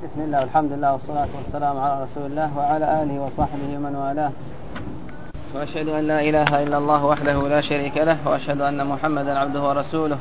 بسم الله والحمد لله والصلاة والسلام على رسول الله وعلى آله وصحبه ومن والاه، وأشهد أن لا إله إلا الله وحده لا شريك له، وأشهد أن محمدا عبده ورسوله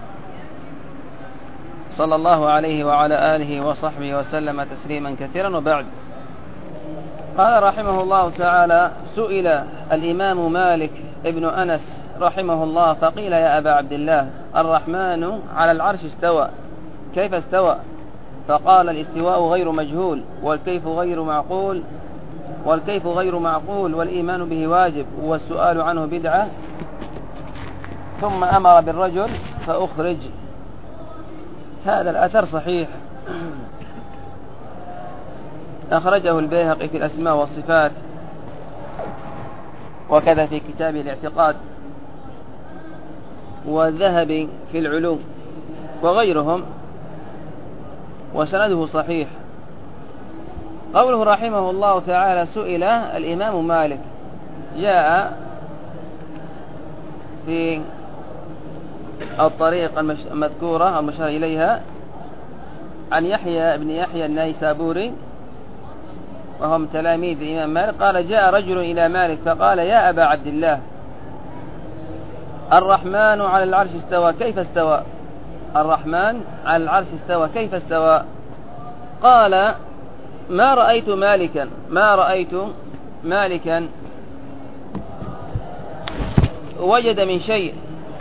صلى الله عليه وعلى آله وصحبه وسلم تسليما كثيرا. وبعد، قال رحمه الله تعالى: سئل الإمام مالك ابن أنس رحمه الله فقيل: يا أبا عبد الله، الرحمن على العرش استوى، كيف استوى؟ فقال: الاستواء غير مجهول، والكيف غير معقول، والإيمان به واجب، والسؤال عنه بدعة. ثم أمر بالرجل فأخرج. هذا الأثر صحيح، أخرجه البيهقي في الأسماء والصفات، وكذا في كتاب الاعتقاد، والذهبي في العلوم، وغيرهم، وسنده صحيح. قوله رحمه الله تعالى: سئل الإمام مالك، جاء في الطريق المذكورة المشار إليها عن يحيى بن يحيى النيسابوري، وهم تلاميذ الإمام مالك، قال: جاء رجل إلى مالك فقال: يا أبا عبد الله، الرحمن على العرش استوى، كيف استوى؟ الرحمن على العرش استوى، كيف استوى؟ قال: ما رأيت مالكا وجد من شيء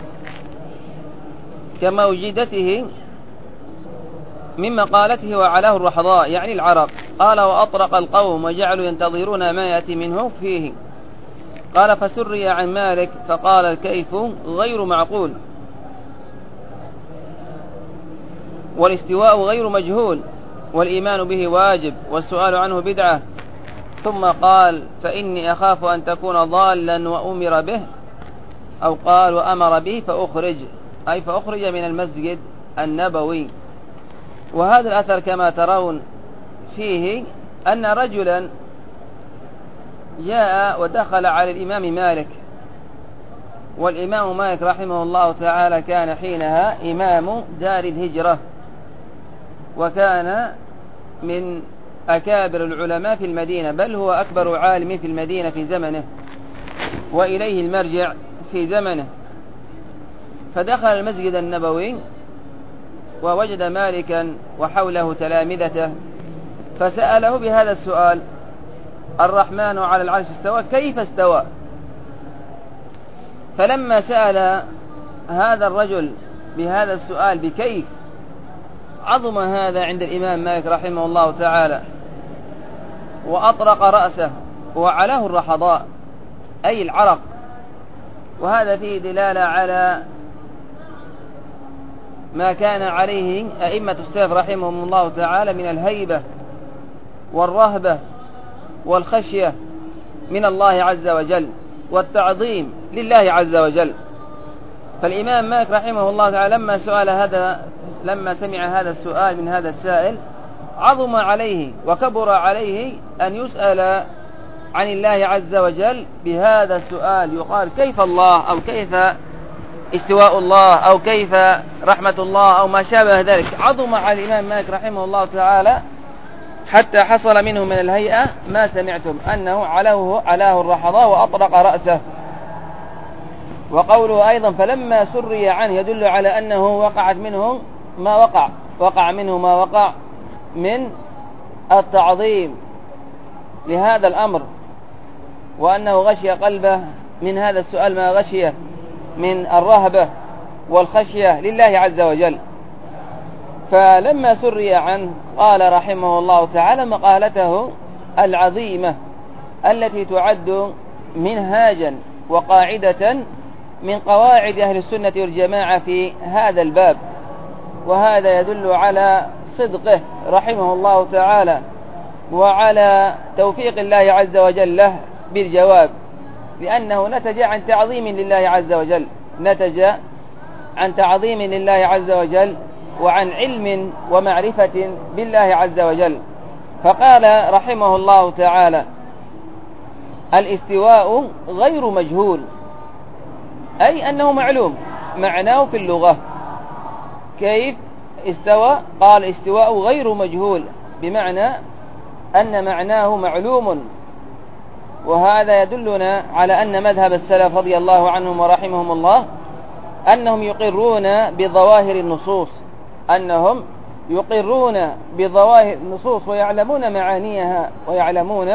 كموجدته من مقالته وعلاه الرحضاء، يعني العرق. قال: وأطرق القوم وجعلوا ينتظرون ما يأتي منه فيه. قال: فسري عن مالك فقال: الكيف غير معقول، والاستواء غير مجهول، والإيمان به واجب، والسؤال عنه بدعة. ثم قال: فإني أخاف أن تكون ضالا وأمر به، أو قال وأمر به فأخرج من المسجد النبوي. وهذا الأثر كما ترون فيه أن رجلا جاء ودخل على الإمام مالك، والإمام مالك رحمه الله تعالى كان حينها إمام دار الهجرة، وكان من أكابر العلماء في المدينة، بل هو أكبر عالم في المدينة في زمنه، وإليه المرجع في زمنه. فدخل المسجد النبوي ووجد مالكا وحوله تلامذته، فسأله بهذا السؤال: الرحمن على العرش استوى، كيف استوى؟ فلما سأل هذا الرجل بهذا السؤال بكيف، عظم هذا عند الإمام مالك رحمه الله تعالى، وأطرق رأسه وعلاه الرحضاء، أي العرق. وهذا فيه دلالة على ما كان عليه أئمة السلف رحمهم الله تعالى من الهيبة والرهبة والخشية من الله عز وجل، والتعظيم لله عز وجل. فالإمام مالك رحمه الله تعالى لما سمع هذا السؤال من هذا السائل، عظم عليه وكبر عليه أن يسأل عن الله عز وجل بهذا السؤال، يقال كيف الله، أو كيف استواء الله، أو كيف رحمة الله، أو ما شابه ذلك. عظم على الإمام مالك رحمه الله تعالى حتى حصل منه من الهيئة ما سمعتم، أنه علاه الرحضاء وأطرق رأسه. وقوله أيضا: فلما سري عنه، يدل على أنه وقع منه ما وقع من التعظيم لهذا الأمر، وأنه غشي قلبه من هذا السؤال ما غشيه من الرهبة والخشية لله عز وجل. فلما سري عنه قال رحمه الله تعالى مقالته العظيمة التي تعد منهاجا وقاعدة من قواعد أهل السنة والجماعة في هذا الباب. وهذا يدل على صدقه رحمه الله تعالى، وعلى توفيق الله عز وجل له بالجواب، لأنه نتج عن تعظيم لله عز وجل، وعن علم ومعرفة بالله عز وجل. فقال رحمه الله تعالى: الاستواء غير مجهول، أي أنه معلوم، معناه في اللغة. كيف استوى؟ قال: استواء غير مجهول، بمعنى أن معناه معلوم. وهذا يدلنا على أن مذهب السلف رضي الله عنهم ورحمهم الله أنهم يقرون بظواهر النصوص، أنهم يقرون بظواهر النصوص ويعلمون معانيها ويعلمون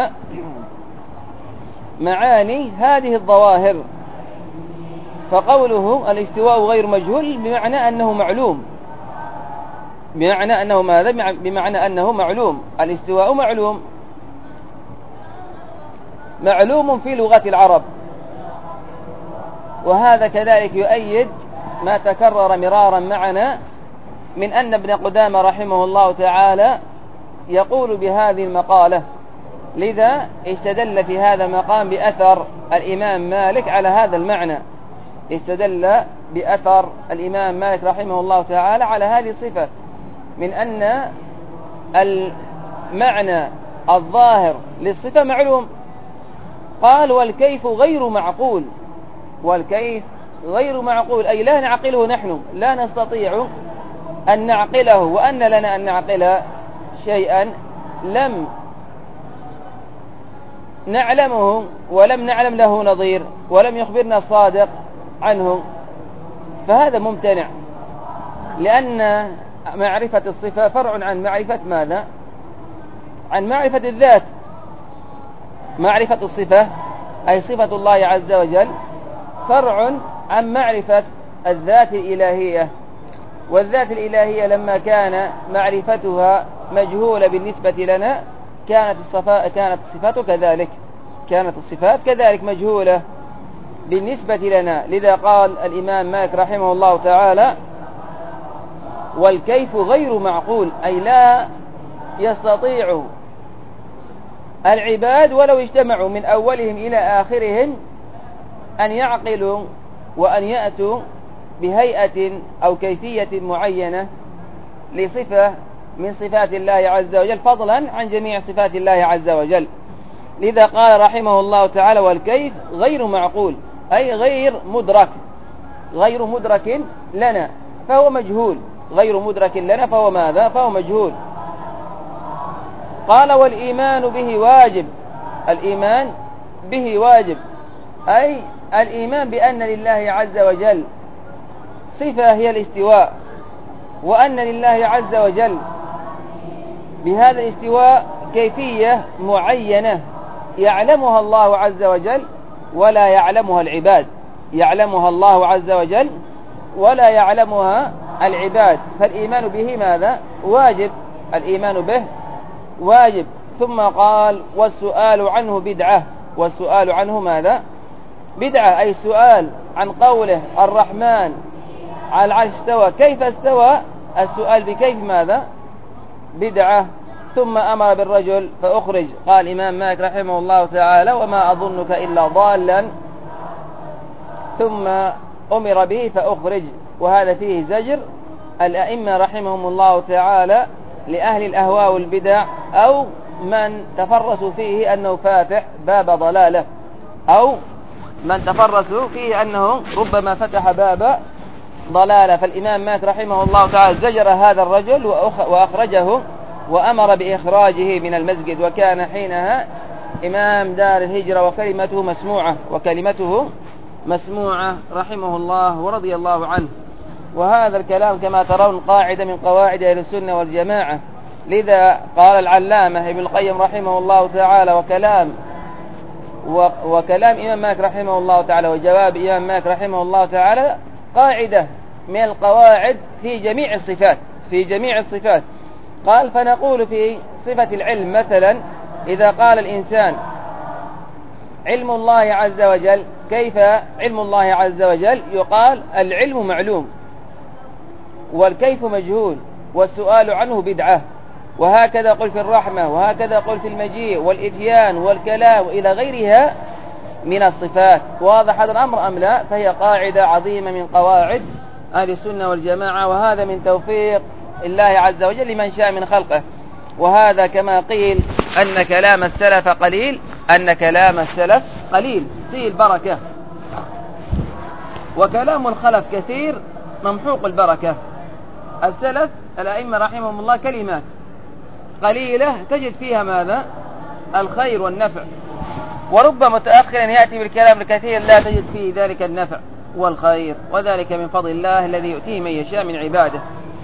معاني هذه الظواهر. فقوله الاستواء غير مجهول بمعنى أنه معلوم، بمعنى أنه ماذا؟ بمعنى أنه معلوم. الاستواء معلوم في لغة العرب. وهذا كذلك يؤيد ما تكرر مرارا معنا من أن ابن قدامة رحمه الله تعالى يقول بهذه المقالة، لذا استدل في هذا المقام بأثر الإمام مالك على هذا المعنى، استدل بأثر الإمام مالك رحمه الله تعالى على هذه الصفة من أن المعنى الظاهر للصفة معلوم. قال والكيف غير معقول، والكيف غير معقول أي لا نعقله، نحن لا نستطيع أن نعقله، وأن لنا أن نعقل شيئا لم نعلمه ولم نعلم له نظير ولم يخبرنا الصادق عنه، فهذا ممتنع، لأن معرفة الصفة فرع عن معرفة ماذا؟ عن معرفة الذات. معرفة الصفة أي صفة الله عز وجل فرع عن معرفة الذات الإلهية، والذات الإلهية لما كان معرفتها مجهولة بالنسبة لنا كانت الصفات كذلك، كانت الصفات كذلك مجهولة بالنسبة لنا. لذا قال الإمام مالك رحمه الله تعالى والكيف غير معقول أي لا يستطيع العباد ولو اجتمعوا من أولهم إلى آخرهم أن يعقلوا وأن يأتوا بهيئة أو كيفية معينة لصفة من صفات الله عز وجل، فضلا عن جميع صفات الله عز وجل. لذا قال رحمه الله تعالى والكيف غير معقول أي غير مدرك، غير مدرك لنا فهو مجهول، غير مدرك لنا فهو ماذا؟ فهو مجهول. قال والإيمان به واجب، الإيمان به واجب أي الإيمان بأن لله عز وجل صفة هي الاستواء، وأن لله عز وجل بهذا الاستواء كيفية معينة يعلمها الله عز وجل ولا يعلمها العباد، يعلمها الله عز وجل ولا يعلمها العباد، فالإيمان به ماذا؟ واجب، الإيمان به واجب. ثم قال والسؤال عنه بدعة، والسؤال عنه ماذا؟ بدعة أي السؤال عن قوله الرحمن على العرش استوى، كيف استوى؟ السؤال بكيف ماذا؟ بدعة. ثم أمر بالرجل فأخرج، قال الإمام مالك رحمه الله تعالى وما أظنك إلا ضالا، ثم أمر به فأخرج. وهذا فيه زجر الأئمة رحمهم الله تعالى لأهل الأهواء والبدع، أو من تفرسوا فيه أنه فاتح باب ضلالة، أو من تفرسوا فيه أنه ربما فتح باب ضلالة. فالإمام مالك رحمه الله تعالى زجر هذا الرجل وأخرجه وأمر بإخراجه من المسجد، وكان حينها إمام دار الهجرة وكلمته مسموعة رحمه الله ورضي الله عنه. وهذا الكلام كما ترون قاعدة من قواعد أهل السنة والجماعة. لذا قال العلامة ابن القيم رحمه الله تعالى وكلام إمام مالك رحمه الله تعالى وجواب إمام مالك رحمه الله تعالى قاعدة من القواعد في جميع الصفات. قال فنقول في صفة العلم مثلا إذا قال الإنسان علم الله عز وجل، كيف علم الله عز وجل؟ يقال العلم معلوم والكيف مجهول والسؤال عنه بدعة. وهكذا قل في الرحمة، وهكذا قل في المجيء والإتيان والكلام إلى غيرها من الصفات. واضح هذا الأمر أم لا؟ فهي قاعدة عظيمة من قواعد أهل السنة والجماعة، وهذا من توفيق الله عز وجل لمن شاء من خلقه. وهذا كما قيل أن كلام السلف قليل فيه البركة، وكلام الخلف كثير ممحوق البركة. السلف الأئمة رحمهم الله كلمات، قليلة تجد فيها ماذا؟ الخير والنفع، ورب متأخر يأتي بالكلام الكثير لا تجد فيه ذلك النفع والخير، وذلك من فضل الله الذي يؤتيه من يشاء من عباده.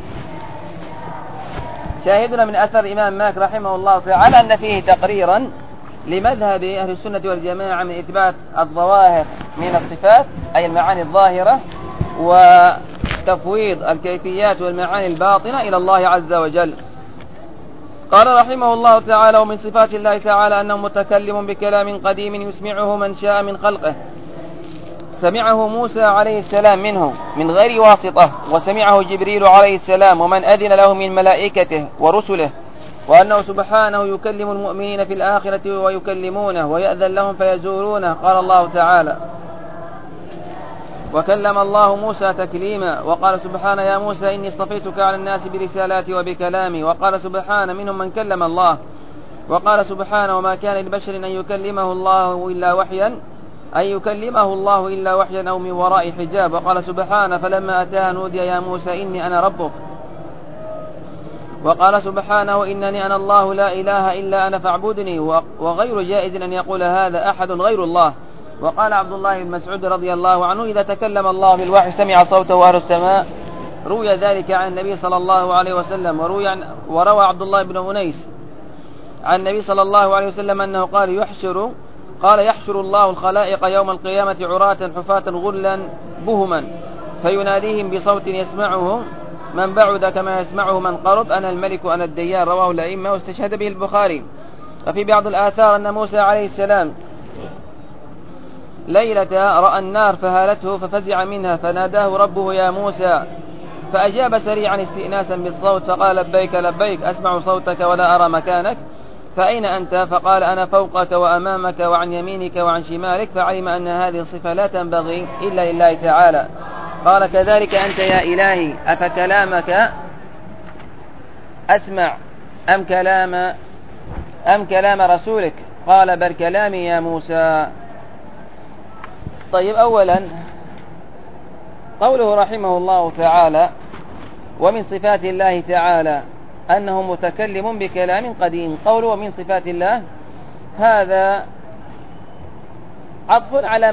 شاهدنا من أثر الإمام مالك رحمه الله تعالى أن فيه تقريرا لمذهب أهل السنة والجماعة من إثبات الظواهر من الصفات، أي المعاني الظاهرة، وتفويض الكيفيات والمعاني الباطنة إلى الله عز وجل. قال رحمه الله تعالى: ومن صفات الله تعالى أنه متكلم بكلام قديم يسمعه من شاء من خلقه، سمعه موسى عليه السلام منه من غير واسطة، وسمعه جبريل عليه السلام ومن أذن له من ملائكته ورسله، وأنه سبحانه يكلم المؤمنين في الآخرة ويكلمونه ويأذن لهم فيزورونه. قال الله تعالى: وكلم الله موسى تكليما. وقال سبحانه: يا موسى إني اصطفيتك على الناس برسالاتي وبكلامي. وقال سبحانه: منهم من كلم الله. وقال سبحانه: وما كان لبشر أن يكلمه الله إلا وحيا أو من وراء حجاب. وقال سبحانه: فلما أتاه نودي يا موسى إني أنا ربك. وقال سبحانه: إنني أنا الله لا إله إلا أنا فاعبدني. وغير جائز أن يقول هذا أحد غير الله. وقال عبد الله بن مسعود رضي الله عنه: إذا تكلم الله بالوحي سمع صوته أهل السماء. روي ذلك عن النبي صلى الله عليه وسلم. وروى عبد الله بن أنيس عن النبي صلى الله عليه وسلم أنه قال: يحشر الله الخلائق يوم القيامة عراة حفاة غرلا بهما، فيناديهم بصوت يسمعه من بعد كما يسمعه من قرب: أنا الملك أنا الديان. رواه الأئمة واستشهد به البخاري. وفي بعض الآثار أن موسى عليه السلام ليلة رأى النار فهالته ففزع منها، فناداه ربه: يا موسى، فأجاب سريعا استئناسا بالصوت فقال: لبيك لبيك، أسمع صوتك ولا أرى مكانك، فأين أنت؟ فقال: أنا فوقك وأمامك وعن يمينك وعن شمالك. فعلم أن هذه الصفة لا تنبغي إلا لله تعالى. قال: كذلك أنت يا إلهي، أفكلامك أسمع أم كلام رسولك؟ قال: بل كلامي يا موسى. طيب، أولا قوله رحمه الله تعالى: ومن صفات الله تعالى أنه متكلم بكلام قديم. قوله ومن صفات الله هذا عطف على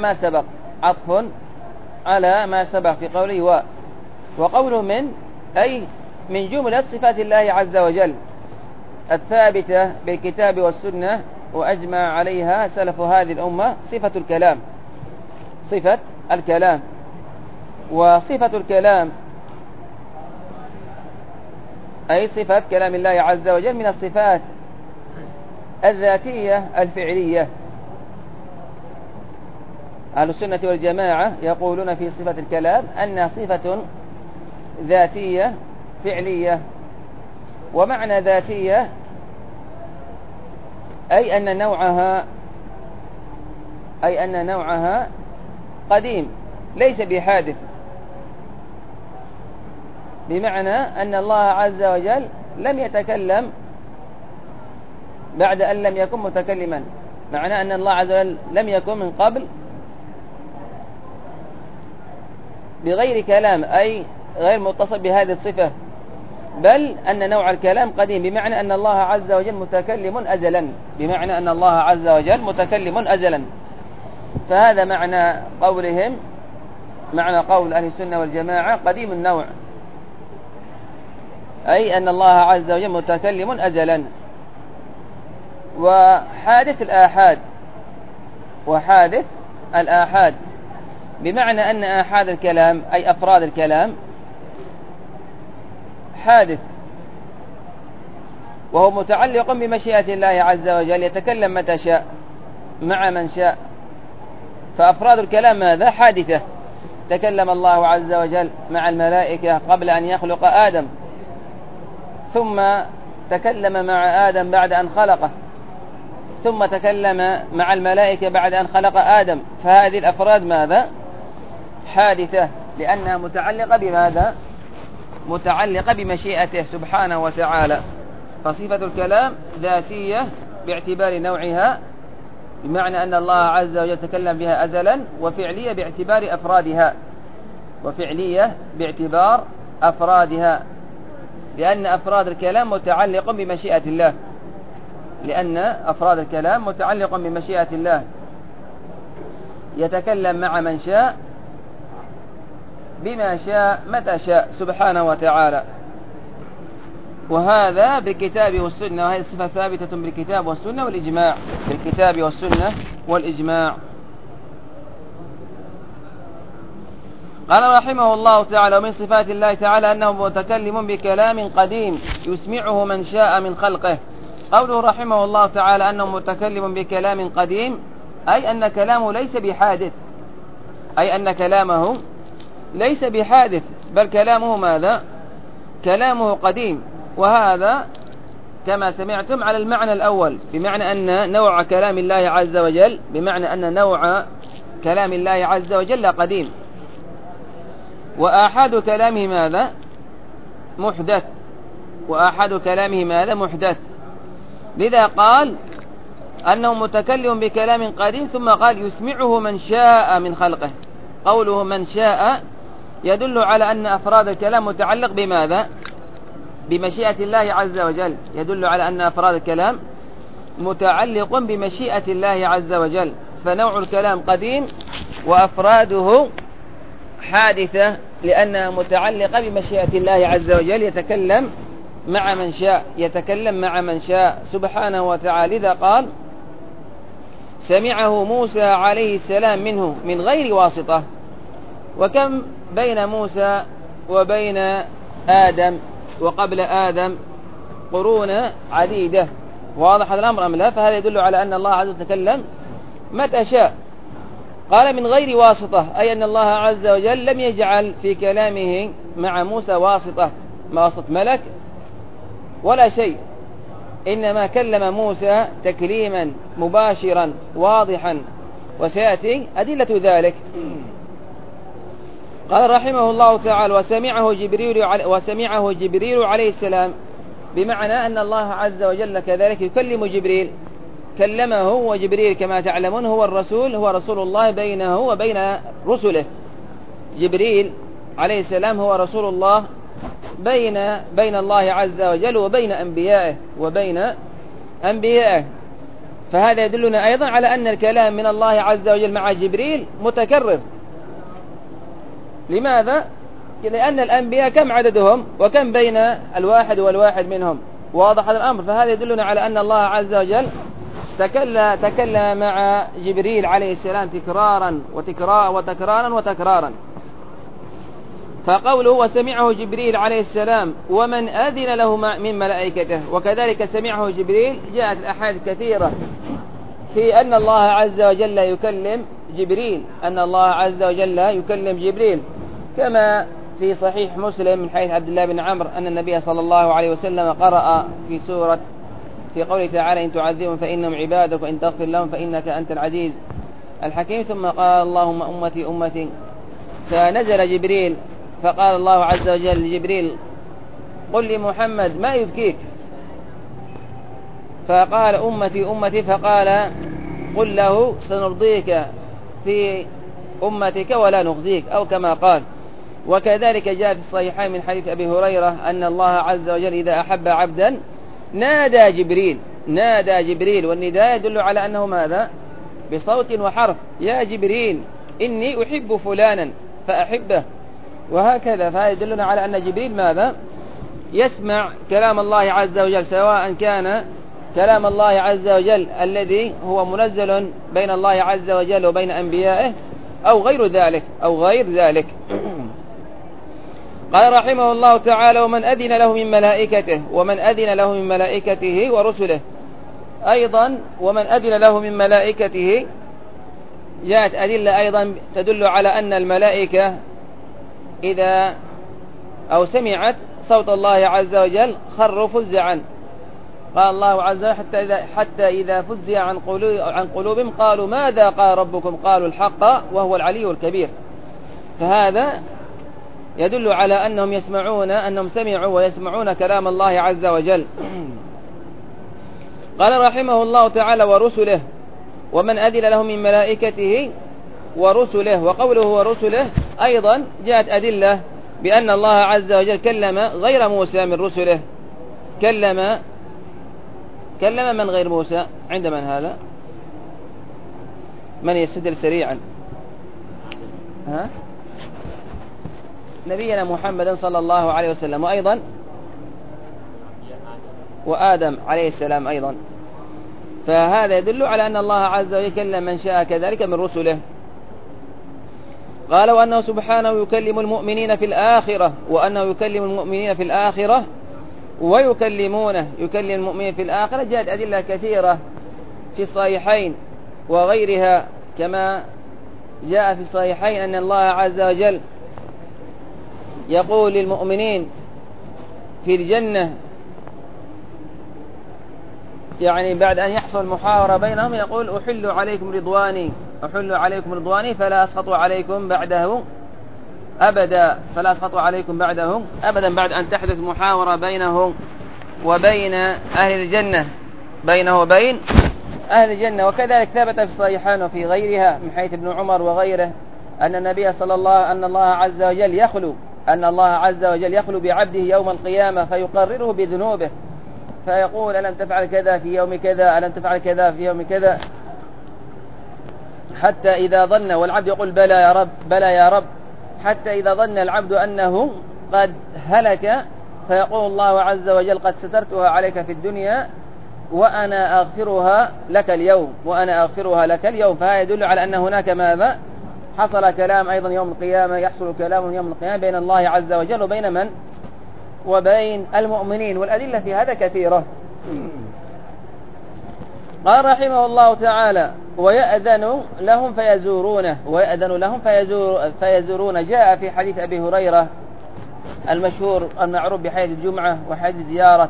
ما سبق في قوله وقوله من، أي من جملة صفات الله عز وجل الثابتة بالكتاب والسنة وأجمع عليها سلف هذه الأمة: صفة الكلام. وصفة الكلام أي صفة كلام الله عز وجل من الصفات الذاتية الفعلية. أهل السنة والجماعة يقولون في صفة الكلام أنها صفة ذاتية فعلية. ومعنى ذاتية أي أن نوعها قديم ليس بحادث، بمعنى أن الله عز وجل لم يتكلم بعد أن لم يكن متكلما، معنى أن الله عز وجل لم يكن من قبل بغير كلام، أي غير متصل بهذه الصفة، بل أن نوع الكلام قديم، بمعنى أن الله عز وجل متكلم أزلا. فهذا معنى قولهم، معنى قول أهل السنة والجماعة قديم النوع، أي أن الله عز وجل متكلم أزلا. وحادث الآحاد بمعنى أن آحاد الكلام أي أفراد الكلام حادث، وهو متعلق بمشيئة الله عز وجل، يتكلم متى شاء مع من شاء. فأفراد الكلام ماذا؟ حادثة. تكلم الله عز وجل مع الملائكة قبل أن يخلق آدم، ثم تكلم مع آدم بعد أن خلقه، ثم تكلم مع الملائكة بعد أن خلق آدم. فهذه الأفراد ماذا؟ حادثة، لأنها متعلقة بماذا؟ متعلقة بمشيئته سبحانه وتعالى. فصفة الكلام ذاتية باعتبار نوعها، بمعنى أن الله عز وجل تكلم بها أزلا، وفعلية باعتبار أفرادها. لأن أفراد الكلام متعلق بمشيئة الله، لأن أفراد الكلام متعلق بمشيئة الله، يتكلم مع من شاء بما شاء متى شاء سبحانه وتعالى. وهذا بالكتاب والسنة، وهذه الصفة ثابتة بالكتاب والسنة والإجماع، بالكتاب والسنة والإجماع. قال رحمه الله تعالى: ومن صفات الله تعالى أنه متكلم بكلام قديم يسمعه من شاء من خلقه. قوله رحمه الله تعالى أنه متكلم بكلام قديم، أي أن كلامه ليس بحادث، أي أن كلامه ليس بحادث، بل كلامه ماذا؟ كلامه قديم. وهذا كما سمعتم على المعنى الأول، بمعنى أن نوع كلام الله عز وجل، بمعنى أن نوع كلام الله عز وجل قديم. وآحاد كلامه ماذا؟ محدث، وآحاد كلامه ماذا؟ محدث. لذا قال أنه متكلم بكلام قديم، ثم قال يسمعه من شاء من خلقه. قوله من شاء يدل على أن أفراد الكلام متعلق بماذا؟ بمشيئة الله عز وجل، يدل على أن أفراد الكلام متعلق بمشيئة الله عز وجل، فنوع الكلام قديم وأفراده حادثة، لأنها متعلقة بمشيئة الله عز وجل، يتكلم مع من شاء، يتكلم مع من شاء سبحانه وتعالى. لذا قال سمعه موسى عليه السلام منه من غير واسطة. وكم بين موسى وبين آدم وقبل آدم قرون عديدة، واضح هذا الأمر أم لا؟ فهذا يدل على أن الله عز وجل يتكلم متى شاء. قال من غير واسطة، أي أن الله عز وجل لم يجعل في كلامه مع موسى واسطة، ما واسطة ملك ولا شيء، إنما كلم موسى تكليما مباشرا واضحا، وسيأتي أدلة ذلك. قال رحمه الله تعالى وسمعه جبريل عليه السلام، بمعنى أن الله عز وجل كذلك يكلم جبريل، كلمه. وجبريل كما تعلمون هو الرسول، هو رسول الله بينه وبين رسله. جبريل عليه السلام هو رسول الله بين الله عز وجل وبين أنبيائه. فهذا يدلنا أيضا على أن الكلام من الله عز وجل مع جبريل متكرر. لماذا؟ لأن الأنبياء كم عددهم وكم بين الواحد والواحد منهم، واضح هذا الأمر. فهذا يدلنا على أن الله عز وجل تكلم مع جبريل عليه السلام تكرارا وتكرارا. فقوله وسمعه جبريل عليه السلام ومن أذن له من ملائكته، وكذلك سمعه جبريل. جاءت الأحاديث كثيرة في أن الله عز وجل يكلم جبريل، أن الله عز وجل يكلم جبريل، كما في صحيح مسلم من حديث عبد الله بن عمرو أن النبي صلى الله عليه وسلم قرأ في قوله تعالى إن تعذبهم فإنهم عبادك وإن تغفر لهم فإنك أنت العزيز الحكيم، ثم قال اللهم أمتي أمتي، فنزل جبريل فقال الله عز وجل لجبريل قل لمحمد ما يبكيك، فقال أمتي أمتي، فقال قل له سنرضيك في أمتك ولا نخزيك، أو كما قال. وكذلك جاء في الصحيحين من حديث أبي هريرة أن الله عز وجل إذا أحب عبدا نادى جبريل، والنداء يدل على أنه ماذا؟ بصوت وحرف، يا جبريل إني أحب فلانا فأحبه، وهكذا. فهذا يدلنا على أن جبريل ماذا؟ يسمع كلام الله عز وجل، سواء كان كلام الله عز وجل الذي هو منزل بين الله عز وجل وبين أنبيائه أو غير ذلك. قال رحمه الله تعالى ومن أذن له من ملائكته ورسله. أيضا ومن أذن له من ملائكته جاءت أدلة أيضا تدل على أن الملائكة إذا سمعت صوت الله عز وجل خروا فزعا. قال الله عز وجل حتى إذا فزع عن قلوبهم قالوا ماذا قال ربكم قالوا الحق وهو العلي الكبير. فهذا يدل على أنهم سمعوا ويسمعون كلام الله عز وجل. قال رحمه الله تعالى ورسله، ومن أذن له من ملائكته ورسله. وقوله ورسله أيضا جاءت أدلة بأن الله عز وجل كلم غير موسى من رسله. كلم من غير موسى؟ عند من هذا؟ من يستدل سريعا؟ نبينا محمد صلى الله عليه وسلم، وأيضا وآدم عليه السلام أيضا. فهذا يدل على أن الله عز وجل كلم من شاء كذلك من رسله. قال وأنه سبحانه يكلم المؤمنين في الآخرة، وأنه يكلم المؤمنين في الآخرة ويكلم المؤمنين في الآخرة. جاءت أدلة كثيرة في الصحيحين وغيرها، كما جاء في الصحيحين أن الله عز وجل يقول للمؤمنين في الجنة، يعني بعد أن يحصل محاورة بينهم، يقول أحل عليكم رضواني فلا أسخط عليكم بعده أبدا، بعد أن تحدث محاورة بينه وبين أهل الجنة، وكذلك ثبت في الصحيحين وفي غيرها من حديث ابن عمر وغيره أن النبي أن الله عز وجل يخلو بعبده يوم القيامة فيقرره بذنوبه، فيقول ألم تفعل كذا في يوم كذا، ألم تفعل كذا في يوم كذا، حتى إذا ظن، والعبد يقول بلى يا رب، حتى إذا ظن العبد أنه قد هلك، فيقول الله عز وجل قد سترتها عليك في الدنيا وأنا أغفرها لك اليوم. فهذا يدل على أن هناك ماذا؟ حصل كلام أيضا يوم القيامة، يحصل كلام يوم القيامة بين الله عز وجل وبين من؟ وبين المؤمنين، والأدلة في هذا كثيرة. قال رحمه الله تعالى ويأذن لهم فيزورونه. جاء في حديث أبي هريرة المشهور المعروف بحديث الجمعة وحديث زيارة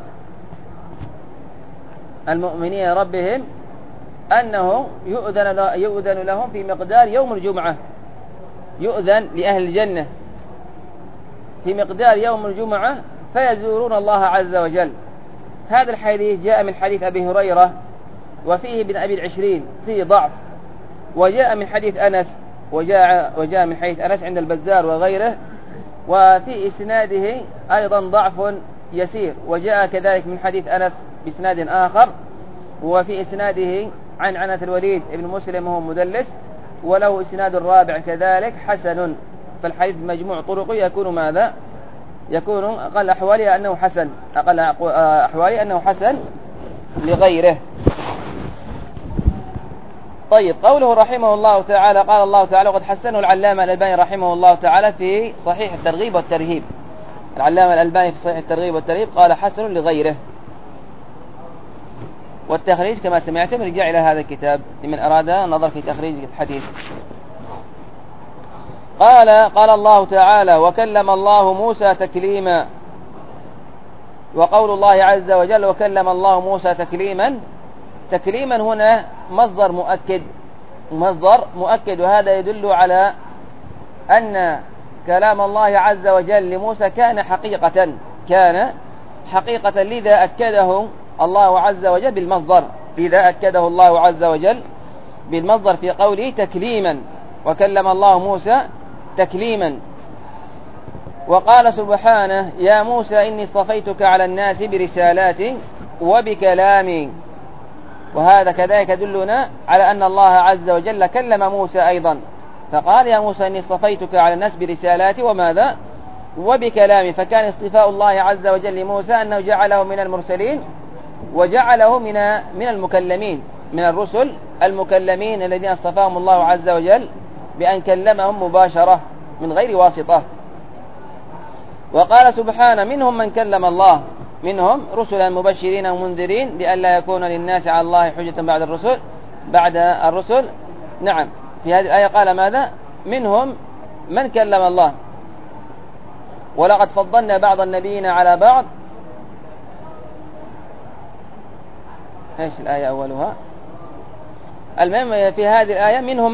المؤمنين ربهم، أنه يؤذن لهم في مقدار يوم الجمعة، يؤذن لأهل الجنة في مقدار يوم الجمعة فيزورون الله عز وجل. هذا الحديث جاء من حديث أبي هريرة وفيه ابن أبي العشرين فيه ضعف، وجاء من حديث أنس وجاء من حديث أنس عند البزار وغيره، وفي إسناده أيضا ضعف يسير، وجاء كذلك من حديث أنس بإسناد آخر، وفي إسناده عن عنة الوليد ابن مسلم وهو مدلس، وله إسناد الرابع كذلك حسن. فالحديث مجموع طرق يكون أقل أحوالي أنه حسن لغيره. طيب، قوله رحمه الله تعالى، قال الله تعالى وقد حسنه العلامة الألباني رحمه الله تعالى في صحيح الترغيب والترهيب. العلامة الألباني في صحيح الترغيب والترهيب قال حسن لغيره. والتخريج كما سمعتم رجع إلى هذا الكتاب لمن أراد النظر في تخريج الحديث. قال الله تعالى وكلم الله موسى تكليما. وقول الله عز وجل وكلم الله موسى تكليما هنا مصدر مؤكد، وهذا يدل على أن كلام الله عز وجل لموسى كان حقيقة، لذا أكده الله عز وجل بالمصدر، في قوله تكليما، وكلم الله موسى تكليما. وقال سبحانه يا موسى إني اصطفيتك على الناس برسالاتي وبكلامي. وهذا كذلك يدلنا على أن الله عز وجل كلم موسى أيضا، فقال يا موسى إني اصطفيتك على الناس برسالاتي وماذا؟ وبكلامي. فكان اصطفاء الله عز وجل لموسى أنه جعله من المرسلين، وجعله من المكلمين، من الرسل المكلمين الذين اصطفاهم الله عز وجل بأن كلمهم مباشرة من غير واسطة. وقال سبحانه منهم من كلم الله، منهم رسلا مبشرين ومنذرين لئلا يكون للناس على الله حجة بعد الرسل. نعم، في هذه الآية قال ماذا؟ منهم من كلم الله، ولقد فضلنا بعض النبيين على بعض. ايش الآية أولها؟ المهم في هذه الآية منهم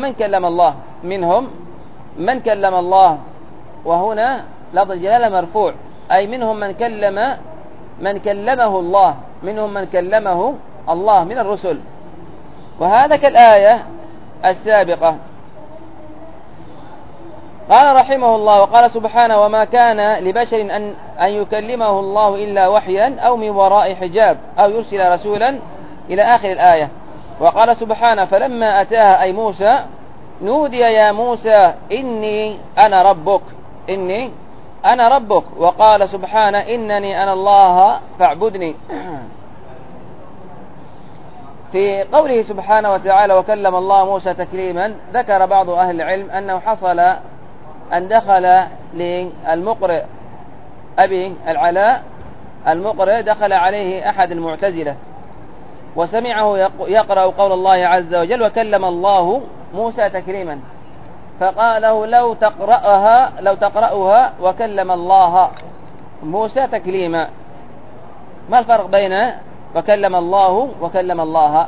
من كلم الله، وهنا لفظ الجلالة مرفوع، أي منهم من كلمه الله، منهم من كلمه الله من الرسل. وهذا كالآية السابقة. قال رحمه الله: وقال سبحانه: وما كان لبشر أن يكلمه الله إلا وحيا أو من وراء حجاب أو يرسل رسولا إلى آخر الآية. وقال سبحانه: فلما أتاها أي موسى نودي يا موسى إني أنا ربك، إني أنا ربك. وقال سبحانه: إنني أنا الله فاعبدني. في قوله سبحانه وتعالى: وكلم الله موسى تكليما، ذكر بعض أهل العلم أنه حصل أن دخل للمقرئ أبي العلاء، المقرئ دخل عليه أحد المعتزلة وسمعه يقرأ قول الله عز وجل: وكلم الله موسى تكليما، فقال له: لو تقرأها وكلم الله موسى تكليما. ما الفرق بين وكلم الله وكلم الله؟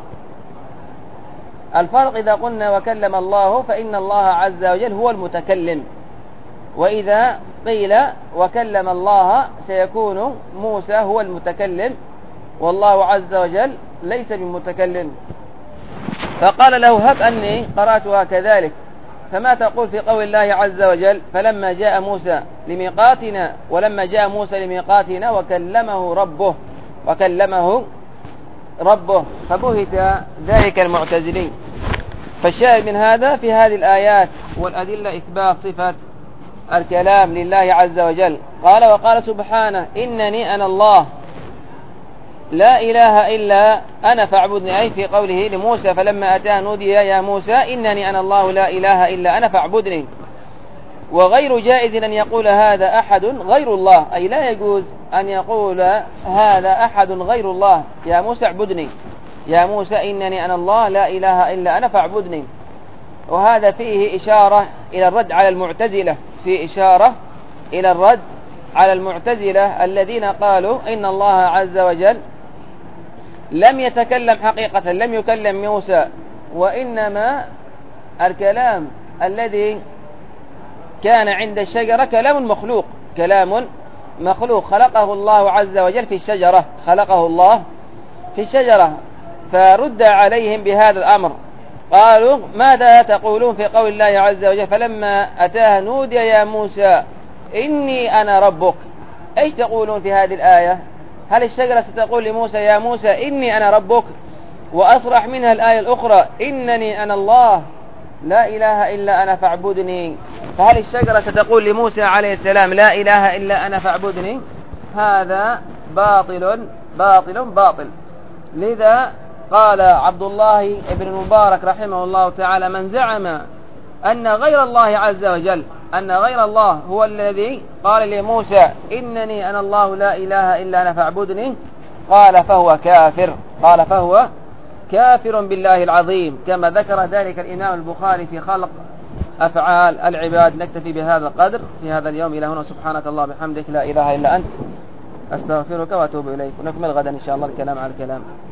الفرق إذا قلنا وكلم الله فإن الله عز وجل هو المتكلم، وإذا قيل وكلم الله سيكون موسى هو المتكلم والله عز وجل ليس بمتكلم. فقال له: هب أني قرأتها كذلك، فما تقول في قول الله عز وجل: فلما جاء موسى لميقاتنا، ولما جاء موسى لميقاتنا وكلمه ربه. فبهت ذلك المعتزلين. فالشاهد من هذا في هذه الآيات والأدلة إثبات صفة الكلام لله عز وجل. قال: وقال سبحانه: إنني أنا الله لا إله إلا أنا فاعبدني، أي في قوله لموسى فلما أتاه نودي يا موسى إنني أنا الله لا إله إلا أنا فاعبدني. وغير جائز أن يقول هذا أحد غير الله، أي لا يجوز أن يقول هذا أحد غير الله: يا موسى اعبدني، يا موسى إنني أنا الله لا إله إلا أنا فاعبدني. وهذا فيه إشارة إلى الرد على المعتزلة، في إشارة إلى الرد على المعتزلة الذين قالوا إن الله عز وجل لم يتكلم حقيقة، لم يكلم موسى، وإنما الكلام الذي كان عند الشجرة كلام مخلوق خلقه الله عز وجل في الشجرة، خلقه الله في الشجرة. فرد عليهم بهذا الأمر، قالوا: ماذا تقولون في قول الله عز وجل فلما أتاه نودي يا موسى إني أنا ربك؟ أيش تقولون في هذه الآية؟ هل الشجرة ستقول لموسى يا موسى إني أنا ربك؟ وأصرح منها الآية الأخرى: إنني أنا الله لا إله إلا أنا فاعبدني. فهل الشجرة ستقول لموسى عليه السلام لا إله إلا أنا فاعبدني؟ هذا باطل. لذا قال عبد الله بن المبارك رحمه الله تعالى: من زعم أن غير الله عز وجل، أن غير الله هو الذي قال لموسى إنني أنا الله لا إله إلا أنا فاعبدني، قال فهو كافر بالله العظيم، كما ذكر ذلك الإمام البخاري في خلق أفعال العباد. نكتفي بهذا القدر في هذا اليوم إلى هنا. سبحانك الله بحمدك لا إله إلا أنت، أستغفرك وأتوب إليك. ونكمل غدا إن شاء الله الكلام على الكلام.